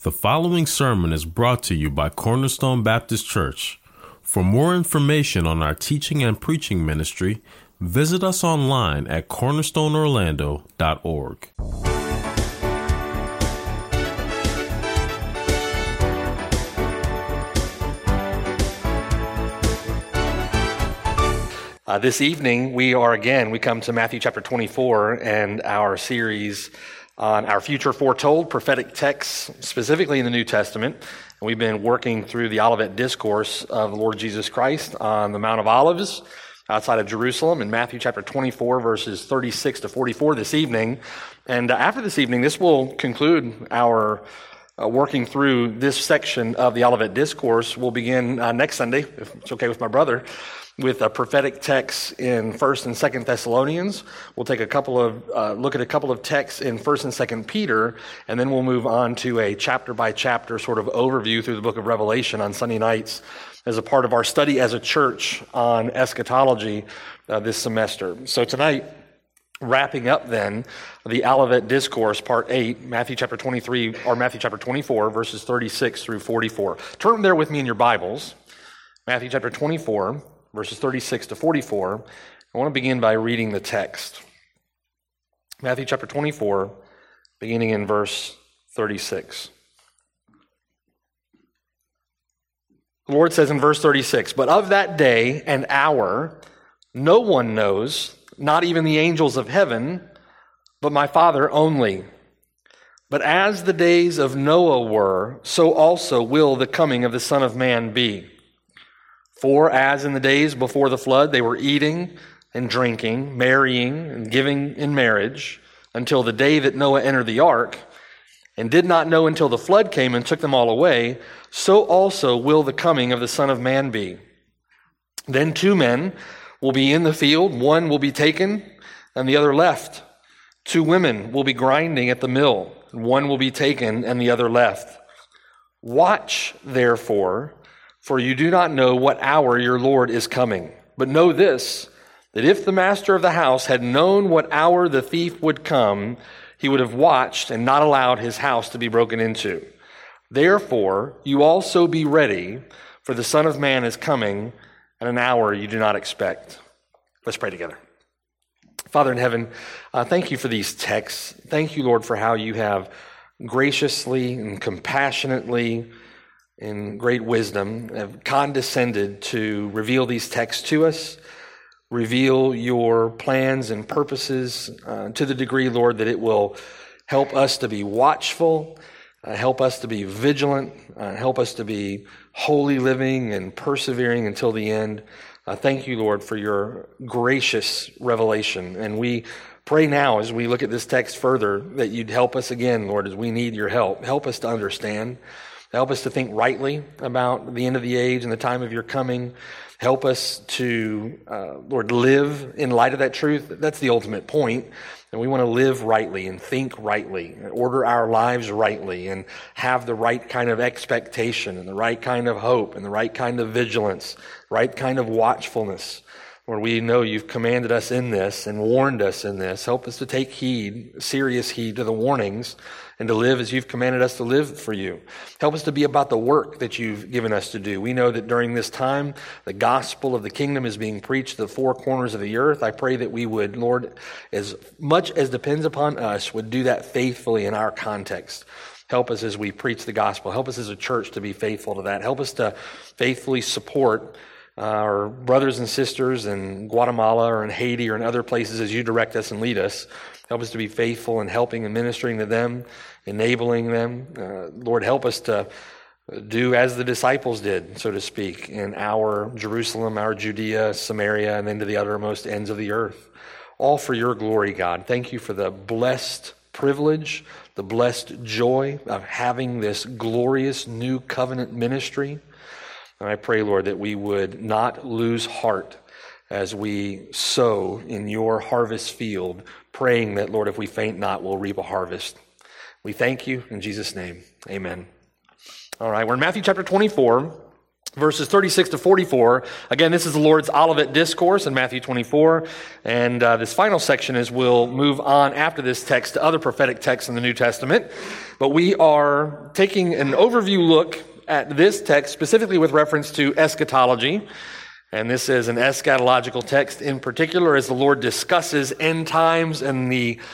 The following sermon is brought to you by Cornerstone Baptist Church. For more information on our teaching and preaching ministry, visit us online at cornerstoneorlando.org. This evening, we come to Matthew chapter 24 and our series on our future foretold prophetic texts, specifically in the New Testament. And we've been working through the Olivet Discourse of the Lord Jesus Christ on the Mount of Olives outside of Jerusalem in Matthew chapter 24, verses 36 to 44 this evening. And after this evening, this will conclude our working through this section of the Olivet Discourse. We'll begin next Sunday, if it's okay with my brother, with a prophetic text in 1st and 2nd Thessalonians. We'll take look at a couple of texts in 1st and 2nd Peter, and then we'll move on to a chapter-by-chapter sort of overview through the book of Revelation on Sunday nights as a part of our study as a church on eschatology this semester. So tonight, wrapping up then the Olivet Discourse, part 8, Matthew chapter 24, verses 36 through 44. Turn there with me in your Bibles, Matthew chapter 24, verses 36 to 44. I want to begin by reading the text. Matthew chapter 24, beginning in verse 36. The Lord says in verse 36, "But of that day and hour no one knows, not even the angels of heaven, but my Father only. But as the days of Noah were, so also will the coming of the Son of Man be. For as in the days before the flood, they were eating and drinking, marrying and giving in marriage, until the day that Noah entered the ark, and did not know until the flood came and took them all away, so also will the coming of the Son of Man be. Then two men will be in the field, one will be taken and the other left. Two women will be grinding at the mill, one will be taken and the other left. Watch, therefore, for you do not know what hour your Lord is coming. But know this, that if the master of the house had known what hour the thief would come, he would have watched and not allowed his house to be broken into. Therefore, you also be ready, for the Son of Man is coming at an hour you do not expect." Let's pray together. Father in heaven, thank you for these texts. Thank you, Lord, for how you have graciously and compassionately, in great wisdom, have condescended to reveal these texts to us, reveal your plans and purposes to the degree, Lord, that it will help us to be watchful, help us to be vigilant, help us to be holy living and persevering until the end. Thank you, Lord, for your gracious revelation. And we pray now as we look at this text further that you'd help us again, Lord, as we need your help. Help us to understand. Help us to think rightly about the end of the age and the time of your coming. Help us to, Lord, live in light of that truth. That's the ultimate point. And we want to live rightly and think rightly, and order our lives rightly, and have the right kind of expectation and the right kind of hope and the right kind of vigilance, right kind of watchfulness. Lord, we know you've commanded us in this and warned us in this. Help us to take heed, serious heed to the warnings, and to live as you've commanded us to live for you. Help us to be about the work that you've given us to do. We know that during this time, the gospel of the kingdom is being preached to the four corners of the earth. I pray that we would, Lord, as much as depends upon us, would do that faithfully in our context. Help us as we preach the gospel. Help us as a church to be faithful to that. Help us to faithfully support our brothers and sisters in Guatemala or in Haiti or in other places as you direct us and lead us. Help us to be faithful in helping and ministering to them, enabling them. Lord, help us to do as the disciples did, so to speak, in our Jerusalem, our Judea, Samaria, and then to the uttermost ends of the earth. All for your glory, God. Thank you for the blessed privilege, the blessed joy of having this glorious new covenant ministry. And I pray, Lord, that we would not lose heart as we sow in your harvest field, praying that, Lord, if we faint not, we'll reap a harvest. We thank you in Jesus' name. Amen. All right, we're in Matthew chapter 24. Verses 36 to 44, again, this is the Lord's Olivet Discourse in Matthew 24, and this final section is we'll move on after this text to other prophetic texts in the New Testament, but we are taking an overview look at this text specifically with reference to eschatology, and this is an eschatological text in particular as the Lord discusses end times and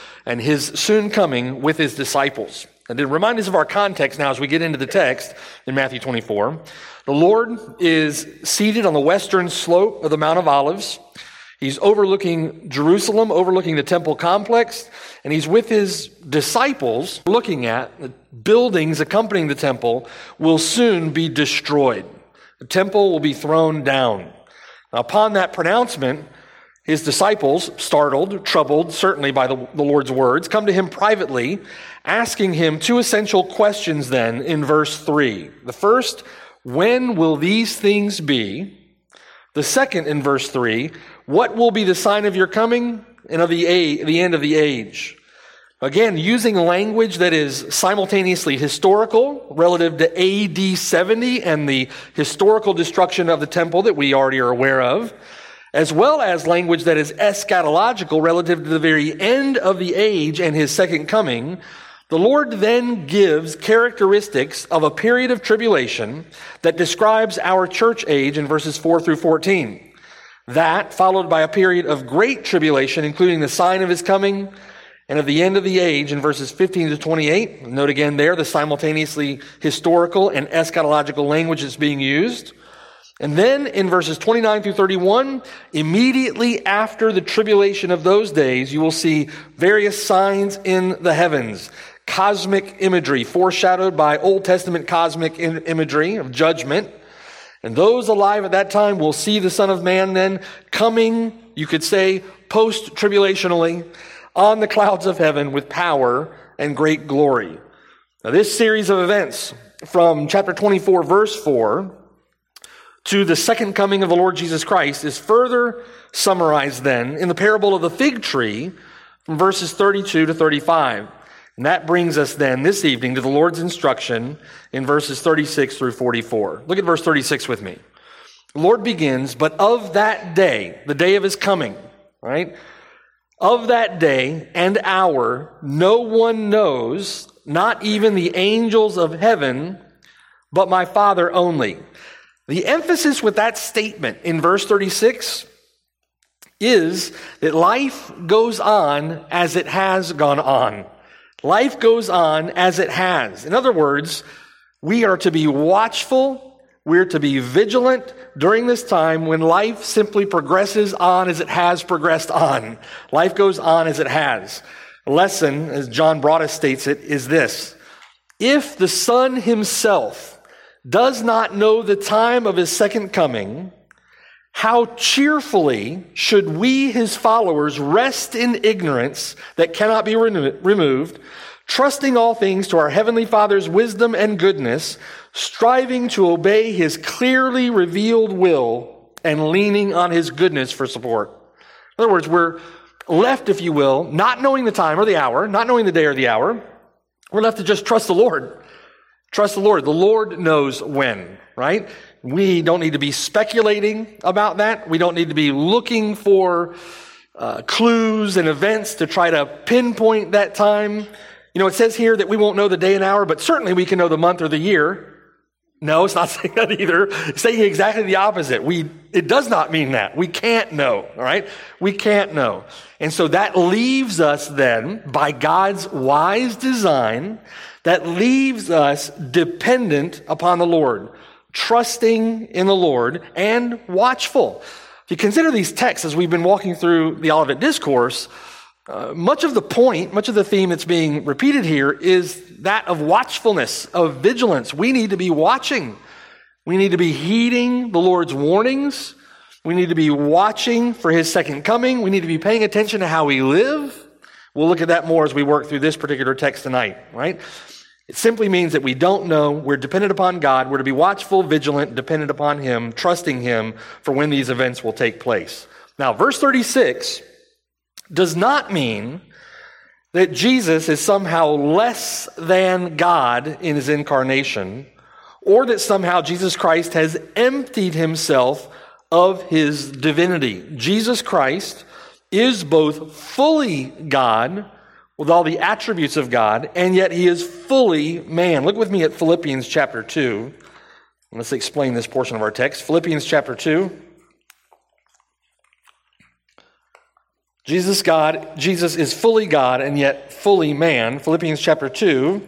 His soon coming with His disciples. And to remind us of our context now as we get into the text in Matthew 24, the Lord is seated on the western slope of the Mount of Olives. He's overlooking Jerusalem, overlooking the temple complex, and He's with His disciples looking at the buildings accompanying the temple will soon be destroyed. The temple will be thrown down. Now, upon that pronouncement, His disciples, startled, troubled, certainly by the Lord's words, come to Him privately, asking Him two essential questions then in verse 3. The first, when will these things be? The second in verse 3, what will be the sign of your coming and of the end of the age? Again, using language that is simultaneously historical relative to AD 70 and the historical destruction of the temple that we already are aware of, as well as language that is eschatological relative to the very end of the age and His second coming. The Lord then gives characteristics of a period of tribulation that describes our church age in verses 4 through 14. That, followed by a period of great tribulation, including the sign of His coming and of the end of the age in verses 15 to 28. Note again there the simultaneously historical and eschatological language that's being used. And then in verses 29 through 31, immediately after the tribulation of those days, you will see various signs in the heavens. Cosmic imagery, foreshadowed by Old Testament cosmic imagery of judgment. And those alive at that time will see the Son of Man then coming, you could say, post-tribulationally, on the clouds of heaven with power and great glory. Now, this series of events from chapter 24, verse 4, to the second coming of the Lord Jesus Christ is further summarized then in the parable of the fig tree from verses 32 to 35. And that brings us then this evening to the Lord's instruction in verses 36 through 44. Look at verse 36 with me. The Lord begins, but of that day, the day of His coming, right? Of that day and hour, no one knows, not even the angels of heaven, but my Father only. The emphasis with that statement in verse 36 is that life goes on as it has gone on. Life goes on as it has. In other words, we are to be watchful, we're to be vigilant during this time when life simply progresses on as it has progressed on. Life goes on as it has. The lesson, as John Broadus states it, is this. If the Son Himself does not know the time of His second coming, how cheerfully should we, His followers, rest in ignorance that cannot be removed, trusting all things to our Heavenly Father's wisdom and goodness, striving to obey His clearly revealed will, and leaning on His goodness for support. In other words, we're left, if you will, not knowing the time or the hour, not knowing the day or the hour. We're left to just trust the Lord. Trust the Lord. The Lord knows when, right? We don't need to be speculating about that. We don't need to be looking for clues and events to try to pinpoint that time. You know, it says here that we won't know the day and hour, but certainly we can know the month or the year. No, it's not saying that either. It's saying exactly the opposite. It does not mean that. We can't know, all right? We can't know. And so that leaves us then, by God's wise design, that leaves us dependent upon the Lord, trusting in the Lord, and watchful. If you consider these texts as we've been walking through the Olivet Discourse, much of the point, much of the theme that's being repeated here is that of watchfulness, of vigilance. We need to be watching. We need to be heeding the Lord's warnings. We need to be watching for His second coming. We need to be paying attention to how we live. We'll look at that more as we work through this particular text tonight, right? It simply means that we don't know. We're dependent upon God. We're to be watchful, vigilant, dependent upon Him, trusting Him for when these events will take place. Now, verse 36 does not mean that Jesus is somehow less than God in His incarnation, or that somehow Jesus Christ has emptied himself of his divinity. Jesus Christ is both fully God, with all the attributes of God, and yet he is fully man. Look with me at Philippians chapter 2. Let's explain this portion of our text. Philippians chapter 2. Jesus is fully God and yet fully man. Philippians chapter 2.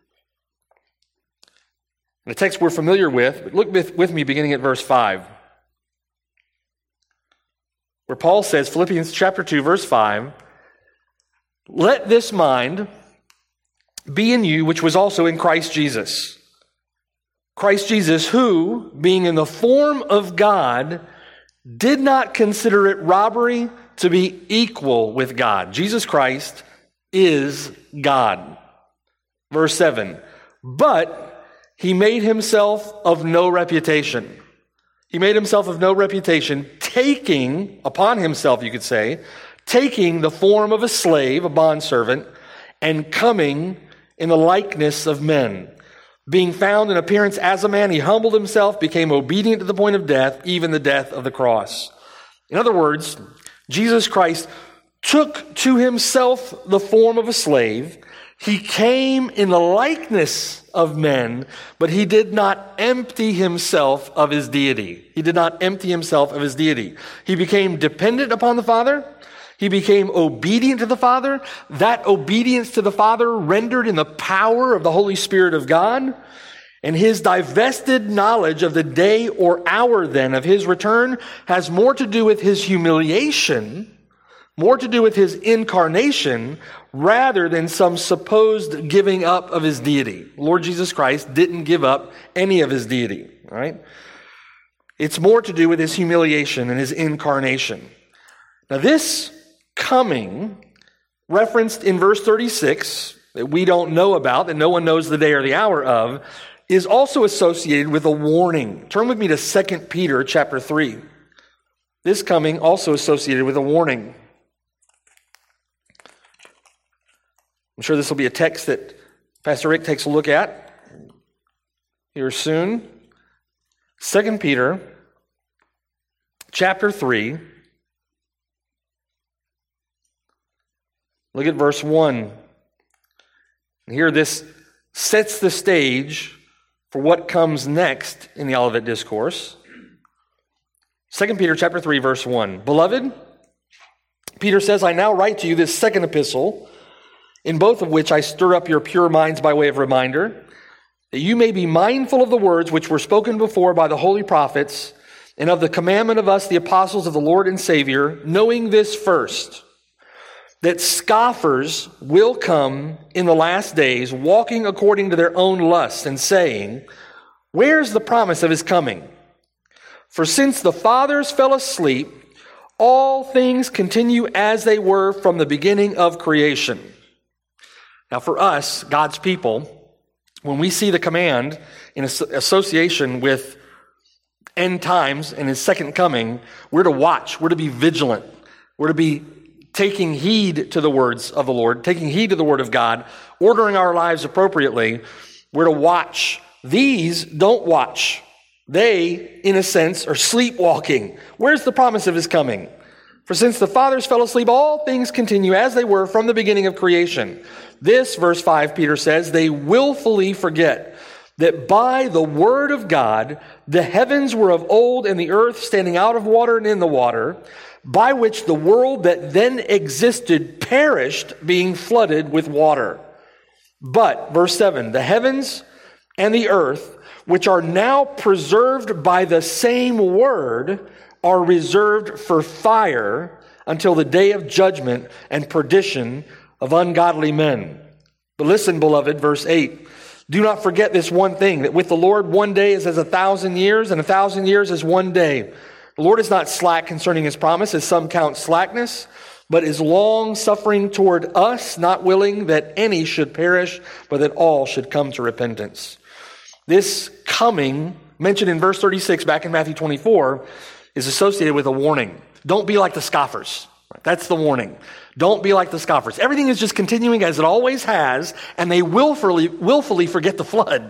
The text we're familiar with, but look with me beginning at verse 5. Where Paul says, Philippians chapter 2, verse 5, "Let this mind be in you, which was also in Christ Jesus. Christ Jesus, who, being in the form of God, did not consider it robbery to be equal with God." Jesus Christ is God. Verse 7, "But he made himself of no reputation." He made himself of no reputation, taking upon himself, you could say, taking the form of a slave, a bondservant, and coming in the likeness of men. Being found in appearance as a man, he humbled himself, became obedient to the point of death, even the death of the cross. In other words, Jesus Christ took to himself the form of a slave. He came in the likeness of men, but he did not empty himself of his deity. He did not empty himself of his deity. He became dependent upon the Father. He became obedient to the Father. That obedience to the Father rendered in the power of the Holy Spirit of God. And his divested knowledge of the day or hour then of his return has more to do with his humiliation, more to do with his incarnation, rather than some supposed giving up of his deity. Lord Jesus Christ didn't give up any of his deity, right? It's more to do with his humiliation and his incarnation. Now this coming, referenced in verse 36, that we don't know about, that no one knows the day or the hour of, is also associated with a warning. Turn with me to 2 Peter chapter 3. This coming also associated with a warning. I'm sure this will be a text that Pastor Rick takes a look at here soon. 2 Peter chapter 3. Look at verse 1. And here this sets the stage for what comes next in the Olivet Discourse. 2 Peter chapter 3, verse 1. "Beloved," Peter says, "I now write to you this second epistle, in both of which I stir up your pure minds by way of reminder, that you may be mindful of the words which were spoken before by the holy prophets, and of the commandment of us, the apostles of the Lord and Savior, knowing this first, that scoffers will come in the last days, walking according to their own lusts, and saying, 'Where's the promise of his coming? For since the fathers fell asleep, all things continue as they were from the beginning of creation.'" Now for us, God's people, when we see the command in association with end times and his second coming, we're to watch, we're to be vigilant, we're to be taking heed to the words of the Lord, taking heed to the word of God, ordering our lives appropriately. We're to watch. These don't watch. They, in a sense, are sleepwalking. Where's the promise of his coming? For since the fathers fell asleep, all things continue as they were from the beginning of creation. This, verse 5, Peter says, they willfully forget that by the word of God, the heavens were of old and the earth standing out of water and in the water, by which the world that then existed perished, being flooded with water. But, verse 7, the heavens and the earth, which are now preserved by the same word, are reserved for fire until the day of judgment and perdition of ungodly men. But listen, beloved, verse 8, do not forget this one thing, that with the Lord 1 day is as 1,000 years, and 1,000 years as 1 day. The Lord is not slack concerning his promise, as some count slackness, but is long-suffering toward us, not willing that any should perish, but that all should come to repentance. This coming, mentioned in verse 36 back in Matthew 24, is associated with a warning. Don't be like the scoffers. That's the warning. Don't be like the scoffers. Everything is just continuing as it always has, and they willfully forget the flood.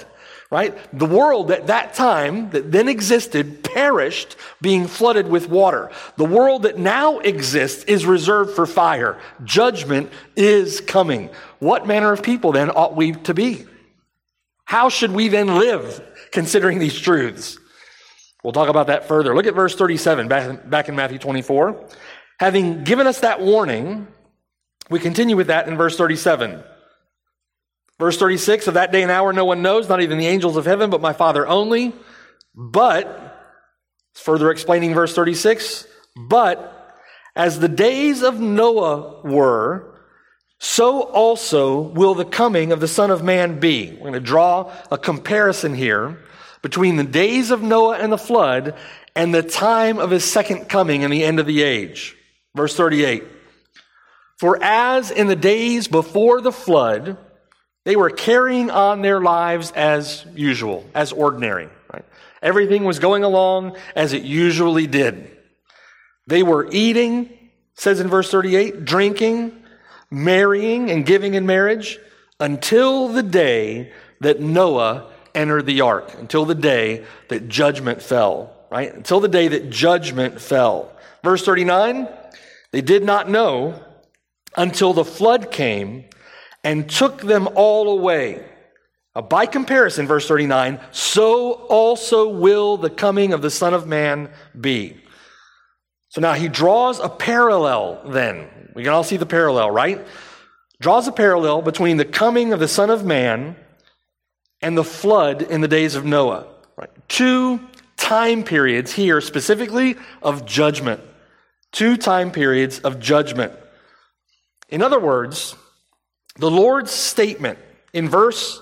right? The world at that time that then existed perished, being flooded with water. The world that now exists is reserved for fire. Judgment is coming. What manner of people then ought we to be? How should we then live considering these truths? We'll talk about that further. Look at verse 37 back in Matthew 24. Having given us that warning, we continue with that in verse 37. Verse 36, of that day and hour no one knows, not even the angels of heaven, but my Father only. But, further explaining verse 36, but as the days of Noah were, so also will the coming of the Son of Man be. We're going to draw a comparison here between the days of Noah and the flood and the time of his second coming and the end of the age. Verse 38, for as in the days before the flood, they were carrying on their lives as usual, as ordinary. Right? Everything was going along as it usually did. They were eating, says in verse 38, drinking, marrying, and giving in marriage until the day that Noah entered the ark, until the day that judgment fell. Right? Until the day that judgment fell. Verse 39, they did not know until the flood came and took them all away. By comparison, verse 39, so also will the coming of the Son of Man be. So now he draws a parallel then. We can all see the parallel, right? Draws a parallel between the coming of the Son of Man and the flood in the days of Noah. Right? Two time periods here specifically of judgment. Two time periods of judgment. In other words, the Lord's statement in verse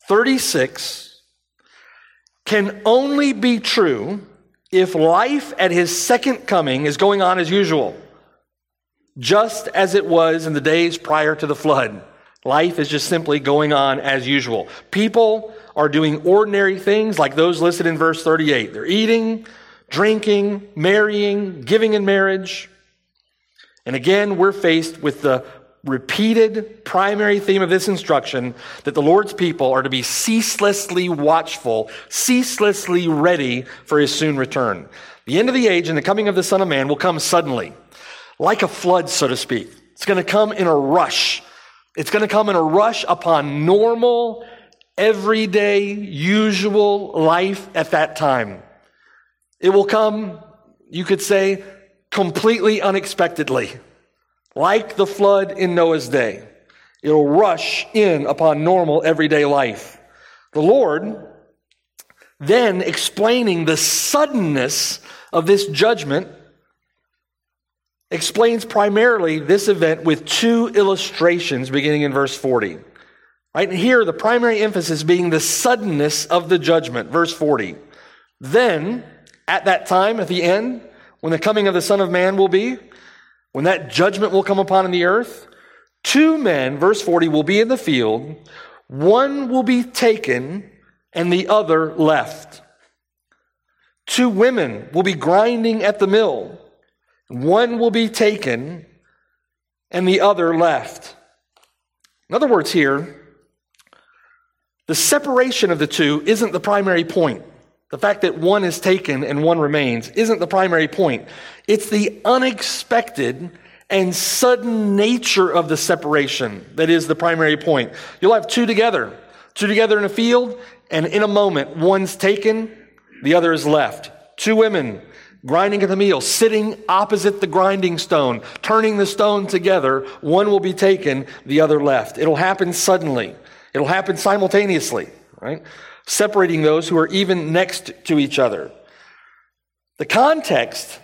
36 can only be true if life at his second coming is going on as usual, just as it was in the days prior to the flood. Life is just simply going on as usual. People are doing ordinary things like those listed in verse 38. They're eating, drinking, marrying, giving in marriage. And again, we're faced with the repeated primary theme of this instruction that the Lord's people are to be ceaselessly watchful, ceaselessly ready for his soon return. The end of the age and the coming of the Son of Man will come suddenly, like a flood, so to speak. It's going to come in a rush. It's going to come in a rush upon normal, everyday, usual life at that time. It will come, you could say, completely unexpectedly. Like the flood in Noah's day. It'll rush in upon normal everyday life. The Lord, then explaining the suddenness of this judgment, explains primarily this event with two illustrations beginning in verse 40. Right? And here, the primary emphasis being the suddenness of the judgment. Verse 40. Then, at that time, at the end, when the coming of the Son of Man will be, when that judgment will come upon the earth, two men, verse 40, will be in the field. One will be taken and the other left. Two women will be grinding at the mill. One will be taken and the other left. In other words here, the separation of the two isn't the primary point. The fact that one is taken and one remains isn't the primary point. It's the unexpected and sudden nature of the separation that is the primary point. You'll have two together in a field, and in a moment, one's taken, the other is left. Two women grinding at the mill, sitting opposite the grinding stone, turning the stone together, one will be taken, the other left. It'll happen suddenly. It'll happen simultaneously, right? Separating those who are even next to each other. The context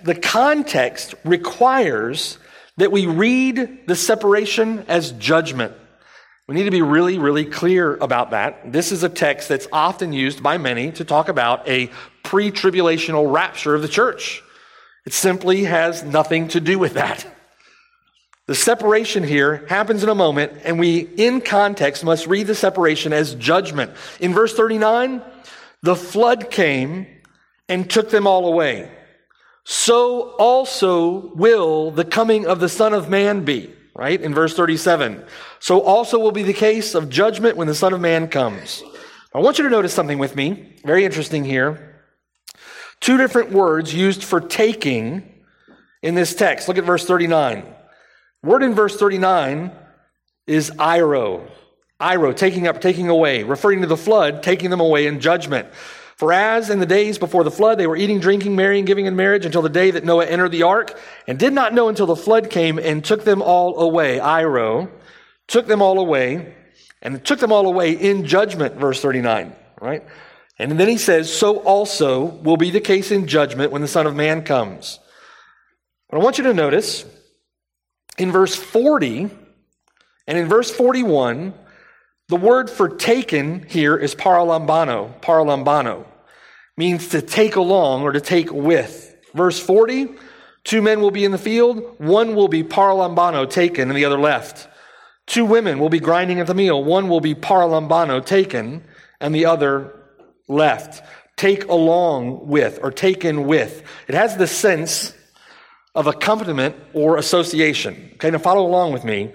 requires that we read the separation as judgment. We need to be really, really clear about that. This is a text that's often used by many to talk about a pre-tribulational rapture of the church. It simply has nothing to do with that. The separation here happens in a moment, and we, in context, must read the separation as judgment. In verse 39, the flood came and took them all away. So also will the coming of the Son of Man be, right? In verse 37. So also will be the case of judgment when the Son of Man comes. I want you to notice something with me. Very interesting here. Two different words used for taking in this text. Look at verse 39. Word in verse 39 is airo. Airo, taking up, taking away, referring to the flood, taking them away in judgment. For as in the days before the flood, they were eating, drinking, marrying, giving in marriage until the day that Noah entered the ark, and did not know until the flood came and took them all away. Airo, took them all away, and took them all away in judgment, verse 39, right? And then he says, so also will be the case in judgment when the Son of Man comes. But I want you to notice, in verse 40 and in verse 41, the word for taken here is paralambano. Paralambano means to take along or to take with. Verse 40, 2 men will be in the field, one will be paralambano, taken, and the other left. 2 women will be grinding at the mill, one will be paralambano, taken, and the other left. Take along with or taken with. It has the sense of accompaniment or association. Okay, now follow along with me.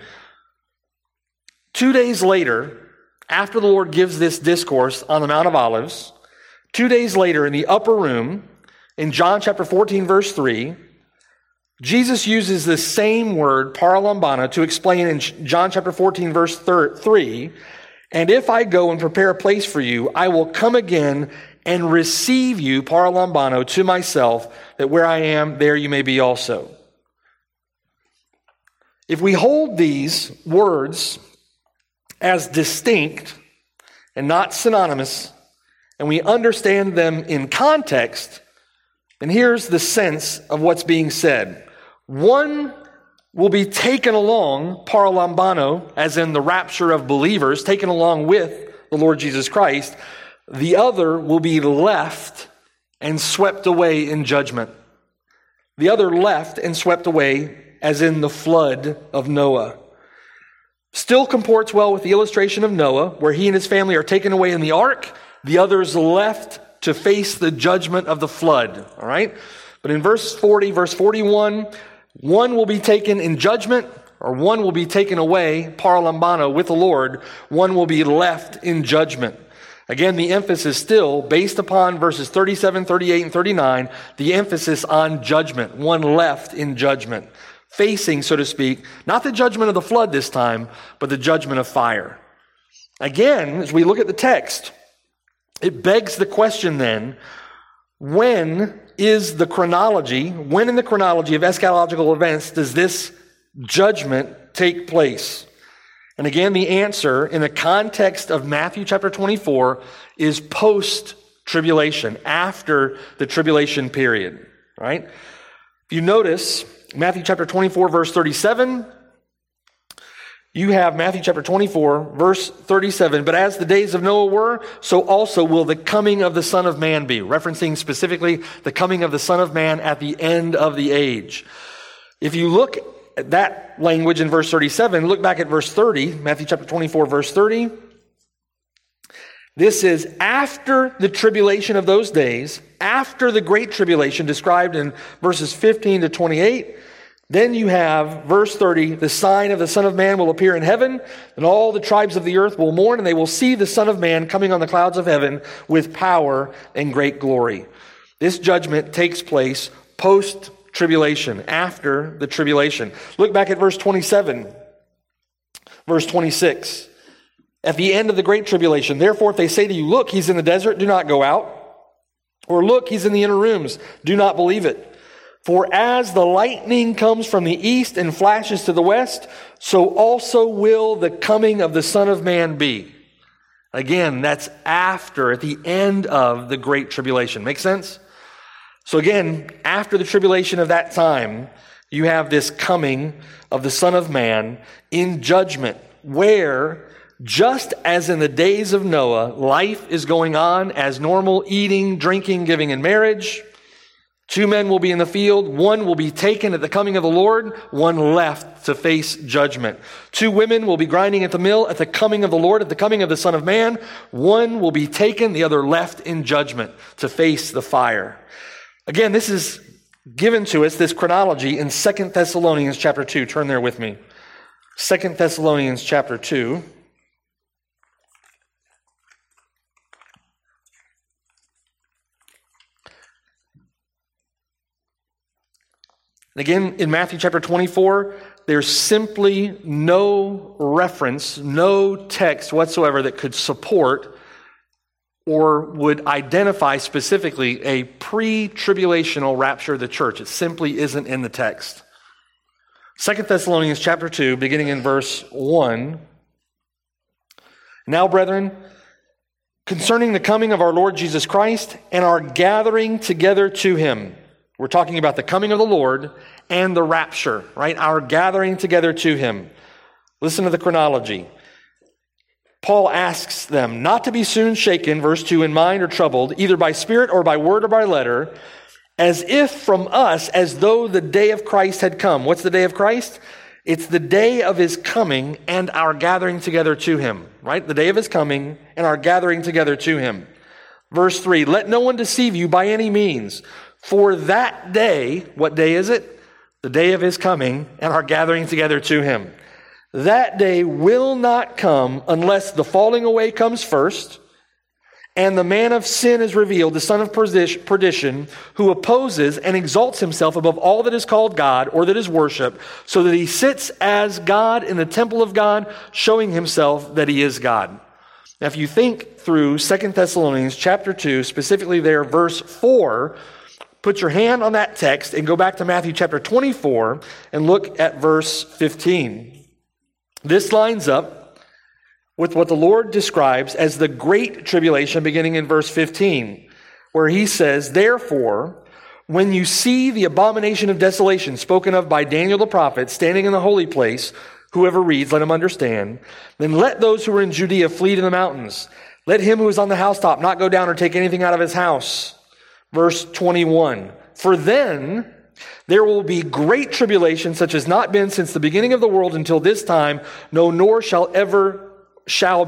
2 days later, after the Lord gives this discourse on the Mount of Olives, 2 days later in the upper room, in John chapter 14, verse 3, Jesus uses the same word, paralambano, to explain in John chapter 14, verse 3, and if I go and prepare a place for you, I will come again and receive you, paralambano, to myself, that where I am, there you may be also. If we hold these words as distinct and not synonymous, and we understand them in context, then here's the sense of what's being said. One will be taken along, paralambano, as in the rapture of believers, taken along with the Lord Jesus Christ. The other will be left and swept away in judgment. The other left and swept away as in the flood of Noah. Still comports well with the illustration of Noah, where he and his family are taken away in the ark, the others left to face the judgment of the flood. All right? But in verse 40, verse 41, one will be taken in judgment, or one will be taken away, paralambano, with the Lord. One will be left in judgment. Again, the emphasis still, based upon verses 37, 38, and 39, the emphasis on judgment. One left in judgment. Facing, so to speak, not the judgment of the flood this time, but the judgment of fire. Again, as we look at the text, it begs the question then, when in the chronology of eschatological events does this judgment take place? And again, the answer in the context of Matthew chapter 24 is post-tribulation, after the tribulation period, right? If you notice, Matthew chapter 24, verse 37, you have Matthew chapter 24, verse 37, but as the days of Noah were, so also will the coming of the Son of Man be, referencing specifically the coming of the Son of Man at the end of the age. If you look at that language in verse 37, look back at verse 30, Matthew chapter 24, verse 30. This is after the tribulation of those days, after the great tribulation described in verses 15 to 28. Then you have verse 30, the sign of the Son of Man will appear in heaven, and all the tribes of the earth will mourn, and they will see the Son of Man coming on the clouds of heaven with power and great glory. This judgment takes place post-tribulation, after the tribulation. Look back at verse 27, verse 26. At the end of the great tribulation, therefore, if they say to you, look, he's in the desert, do not go out. Or look, he's in the inner rooms, do not believe it. For as the lightning comes from the east and flashes to the west, so also will the coming of the Son of Man be. Again, that's after, at the end of the great tribulation. Make sense? So again, after the tribulation of that time, you have this coming of the Son of Man in judgment, where, just as in the days of Noah, life is going on as normal, eating, drinking, giving in marriage. 2 men will be in the field. 1 will be taken at the coming of the Lord. 1 left to face judgment. 2 women will be grinding at the mill at the coming of the Lord, at the coming of the Son of Man. 1 will be taken, the other left in judgment to face the fire. Again, this is given to us, this chronology, in 2 Thessalonians chapter 2. Turn there with me. 2 Thessalonians chapter 2. And again, in Matthew chapter 24, there's simply no reference, no text whatsoever that could support or would identify specifically a pre-tribulational rapture of the church. It simply isn't in the text. 2 Thessalonians chapter 2, beginning in verse 1. Now, brethren, concerning the coming of our Lord Jesus Christ and our gathering together to him. We're talking about the coming of the Lord and the rapture, right? Our gathering together to him. Listen to the chronology. Paul asks them not to be soon shaken, verse 2, in mind or troubled, either by spirit or by word or by letter, as if from us, as though the day of Christ had come. What's the day of Christ? It's the day of his coming and our gathering together to him, right? The day of his coming and our gathering together to him. Verse 3, let no one deceive you by any means, for that day, what day is it? The day of his coming and our gathering together to him. That day will not come unless the falling away comes first, and the man of sin is revealed, the son of perdition, who opposes and exalts himself above all that is called God or that is worship, so that he sits as God in the temple of God, showing himself that he is God. Now, if you think through 2 Thessalonians chapter 2, specifically there, verse 4, put your hand on that text and go back to Matthew chapter 24 and look at verse 15. This lines up with what the Lord describes as the great tribulation beginning in verse 15, where he says, therefore, when you see the abomination of desolation spoken of by Daniel the prophet standing in the holy place, whoever reads, let him understand, then let those who are in Judea flee to the mountains. Let him who is on the housetop not go down or take anything out of his house. Verse 21, for then there will be great tribulation such as not been since the beginning of the world until this time, no, nor ever shall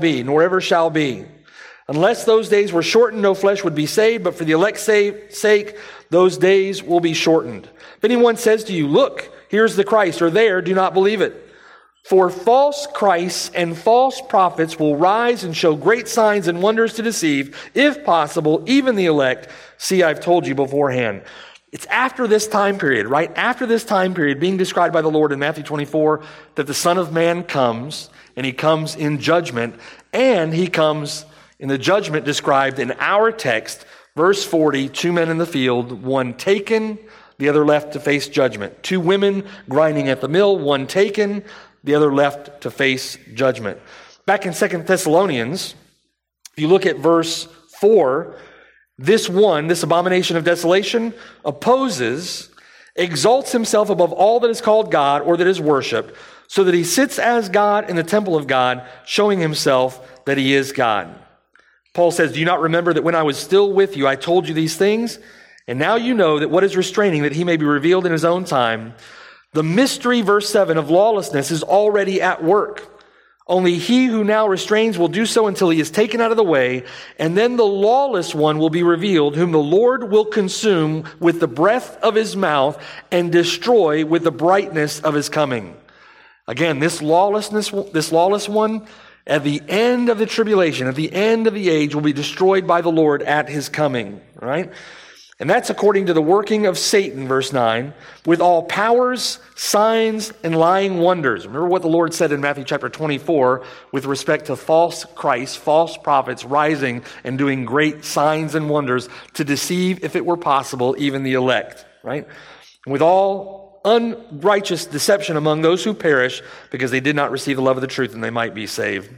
be. Unless those days were shortened, no flesh would be saved, but for the elect's sake, those days will be shortened. If anyone says to you, look, here's the Christ, or there, do not believe it. For false Christs and false prophets will rise and show great signs and wonders to deceive, if possible, even the elect. See, I've told you beforehand. It's after this time period, right? After this time period being described by the Lord in Matthew 24, that the Son of Man comes, and he comes in judgment, and he comes in the judgment described in our text, verse 40, 2 men in the field, one taken, the other left to face judgment. 2 women grinding at the mill, one taken, the other left to face judgment. Back in 2 Thessalonians, if you look at verse 4, this abomination of desolation, opposes, exalts himself above all that is called God or that is worship, so that he sits as God in the temple of God, showing himself that he is God. Paul says, do you not remember that when I was still with you, I told you these things? And now you know that what is restraining, that he may be revealed in his own time. The mystery, verse 7, of lawlessness is already at work. Only he who now restrains will do so until he is taken out of the way, and then the lawless one will be revealed, whom the Lord will consume with the breath of his mouth and destroy with the brightness of his coming. Again, this lawless one, at the end of the tribulation, at the end of the age, will be destroyed by the Lord at his coming, right? And that's according to the working of Satan, verse 9, with all powers, signs, and lying wonders. Remember what the Lord said in Matthew chapter 24 with respect to false Christs, false prophets rising and doing great signs and wonders to deceive, if it were possible, even the elect, right? With all unrighteous deception among those who perish because they did not receive the love of the truth and they might be saved.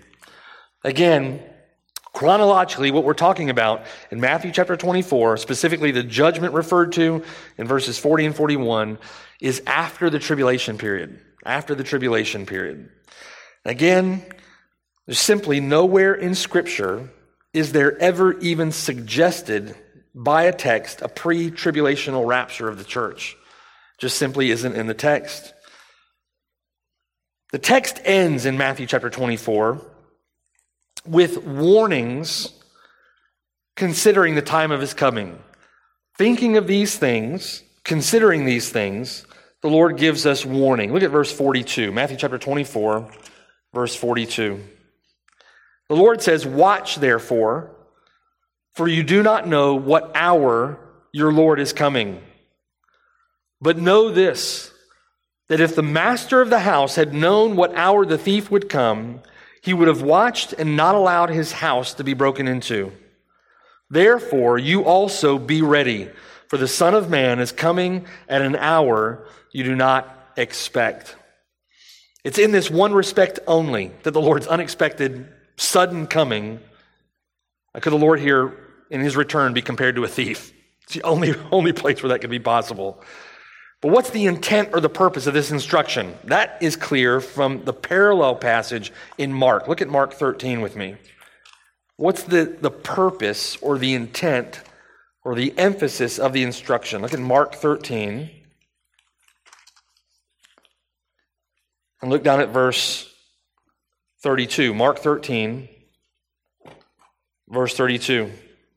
Again, chronologically, what we're talking about in Matthew chapter 24, specifically the judgment referred to in verses 40 and 41, is after the tribulation period. After the tribulation period. Again, there's simply nowhere in Scripture is there ever even suggested by a text a pre-tribulational rapture of the church. Just simply isn't in the text. The text ends in Matthew chapter 24 with warnings considering the time of his coming. Thinking of these things, considering these things, the Lord gives us warning. Look at verse 42, Matthew chapter 24, verse 42. The Lord says, watch therefore, for you do not know what hour your Lord is coming. But know this, that if the master of the house had known what hour the thief would come, he would have watched and not allowed his house to be broken into. Therefore, you also be ready, for the Son of Man is coming at an hour you do not expect. It's in this one respect only that the Lord's unexpected, sudden coming, could the Lord here in his return be compared to a thief? It's the only place where that could be possible. But what's the intent or the purpose of this instruction? That is clear from the parallel passage in Mark. Look at Mark 13 with me. What's the purpose or the intent or the emphasis of the instruction? Look at Mark 13. And look down at verse 32. Mark 13, verse 32.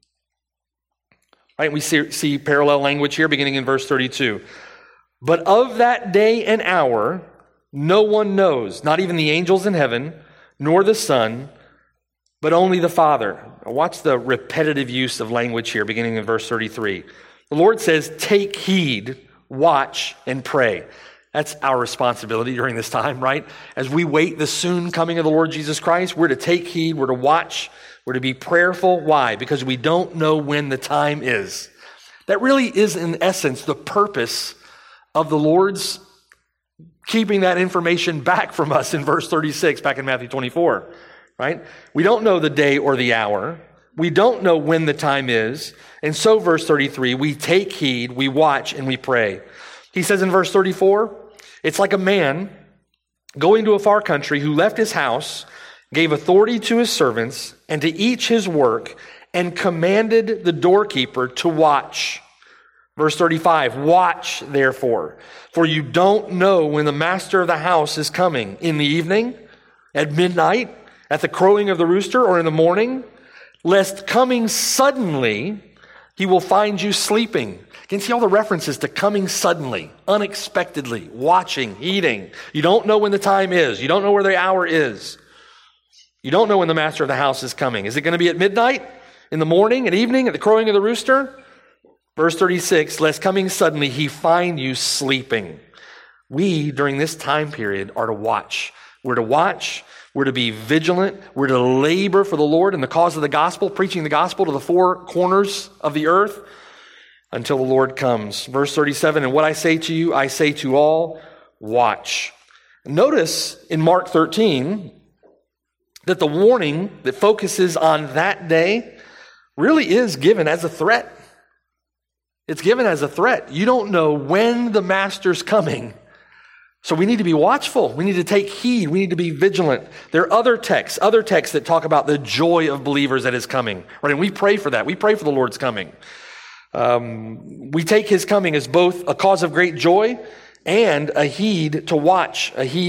Right, we see parallel language here beginning in verse 32. But of that day and hour, no one knows, not even the angels in heaven, nor the Son, but only the Father. Now watch the repetitive use of language here, beginning in verse 33. The Lord says, take heed, watch, and pray. That's our responsibility during this time, right? As we wait the soon coming of the Lord Jesus Christ, we're to take heed, we're to watch, we're to be prayerful. Why? Because we don't know when the time is. That really is, in essence, the purpose of the Lord's keeping that information back from us in verse 36, back in Matthew 24, right? We don't know the day or the hour. We don't know when the time is. And so, verse 33, we take heed, we watch, and we pray. He says in verse 34, it's like a man going to a far country who left his house, gave authority to his servants, and to each his work, and commanded the doorkeeper to watch. Verse 35, watch therefore, for you don't know when the master of the house is coming, in the evening, at midnight, at the crowing of the rooster, or in the morning, lest coming suddenly he will find you sleeping. You can see all the references to coming suddenly, unexpectedly, watching, heeding. You don't know when the time is. You don't know where the hour is. You don't know when the master of the house is coming. Is it going to be at midnight, in the morning, at evening, at the crowing of the rooster? Verse 36, lest coming suddenly he find you sleeping. We, during this time period, are to watch. We're to watch. We're to be vigilant. We're to labor for the Lord in the cause of the gospel, preaching the gospel to the four corners of the earth until the Lord comes. Verse 37, and what I say to you, I say to all, watch. Notice in Mark 13 that the warning that focuses on that day really is given as a threat. It's given as a threat. You don't know when the master's coming. So we need to be watchful. We need to take heed. We need to be vigilant. There are other texts that talk about the joy of believers that is coming. Right? And we pray for that. We pray for the Lord's coming. We take his coming as both a cause of great joy and a heed to watch,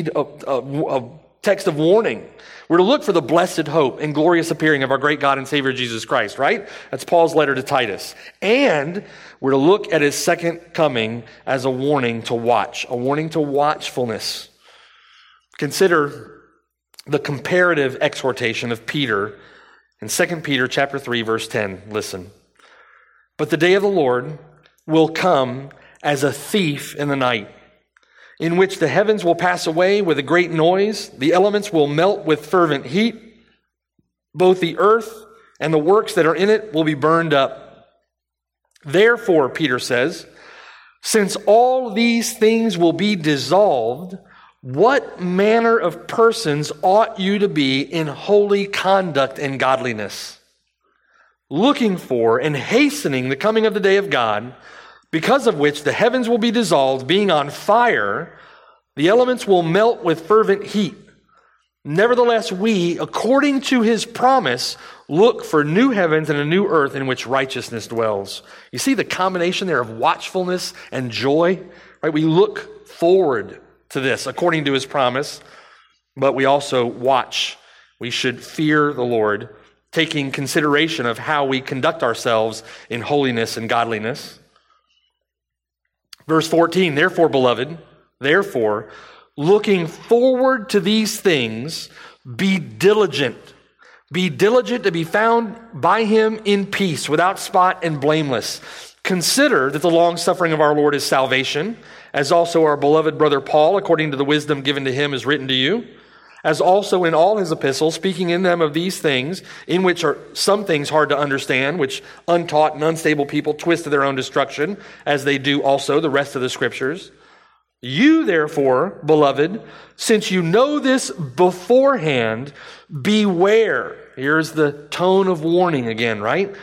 a text of warning. We're to look for the blessed hope and glorious appearing of our great God and Savior Jesus Christ, right? That's Paul's letter to Titus. And we're to look at his second coming as a warning to watch, a warning to watchfulness. Consider the comparative exhortation of Peter in 2 Peter chapter 3, verse 10. Listen. But the day of the Lord will come as a thief in the night, in which the heavens will pass away with a great noise, the elements will melt with fervent heat, both the earth and the works that are in it will be burned up. Therefore, Peter says, since all these things will be dissolved, what manner of persons ought you to be in holy conduct and godliness, looking for and hastening the coming of the day of God, because of which the heavens will be dissolved, being on fire, the elements will melt with fervent heat. Nevertheless, we, according to his promise, look for new heavens and a new earth in which righteousness dwells. You see the combination there of watchfulness and joy? Right? We look forward to this according to his promise, but we also watch. We should fear the Lord, taking consideration of how we conduct ourselves in holiness and godliness. Verse 14, therefore, beloved, looking forward to these things, be diligent. Be diligent to be found by him in peace, without spot and blameless, Consider that the long-suffering of our Lord is salvation, as also our beloved brother Paul, according to the wisdom given to him, is written to you, as also in all his epistles, speaking in them of these things, in which are some things hard to understand, which untaught and unstable people twist to their own destruction, as they do also the rest of the Scriptures. You, therefore, beloved, since you know this beforehand, beware. Here's the tone of warning again, right?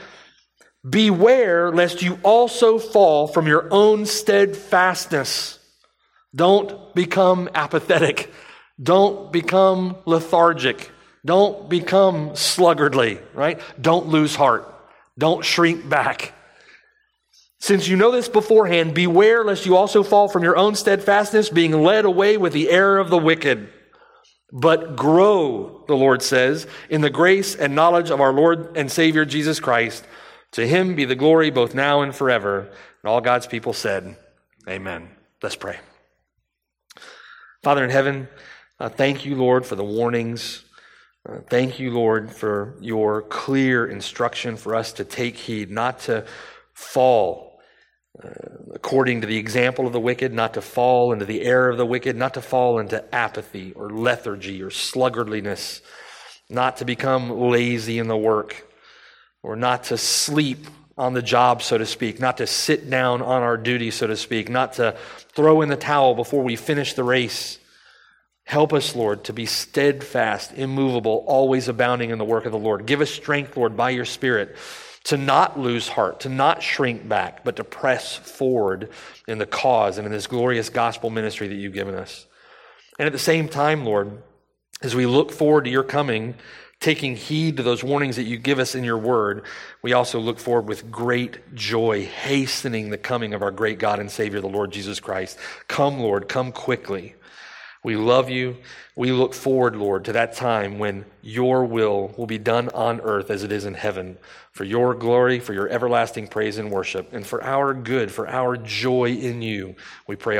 Beware lest you also fall from your own steadfastness. Don't become apathetic. Don't become lethargic. Don't become sluggardly, right? Don't lose heart. Don't shrink back. Since you know this beforehand, beware lest you also fall from your own steadfastness, being led away with the error of the wicked. But grow, the Lord says, in the grace and knowledge of our Lord and Savior Jesus Christ. To him be the glory both now and forever. And all God's people said, amen. Let's pray. Father in heaven, thank you, Lord, for the warnings. Thank you, Lord, for your clear instruction for us to take heed, not to fall according to the example of the wicked, not to fall into the error of the wicked, not to fall into apathy or lethargy or sluggardliness, not to become lazy in the work, or not to sleep on the job, so to speak, not to sit down on our duty, so to speak, not to throw in the towel before we finish the race. Help us, Lord, to be steadfast, immovable, always abounding in the work of the Lord. Give us strength, Lord, by your Spirit, to not lose heart, to not shrink back, but to press forward in the cause and in this glorious gospel ministry that you've given us. And at the same time, Lord, as we look forward to your coming, taking heed to those warnings that you give us in your word, we also look forward with great joy, hastening the coming of our great God and Savior, the Lord Jesus Christ. Come, Lord, come quickly. We love you. We look forward, Lord, to that time when your will be done on earth as it is in heaven, for your glory, for your everlasting praise and worship, and for our good, for our joy in you. We pray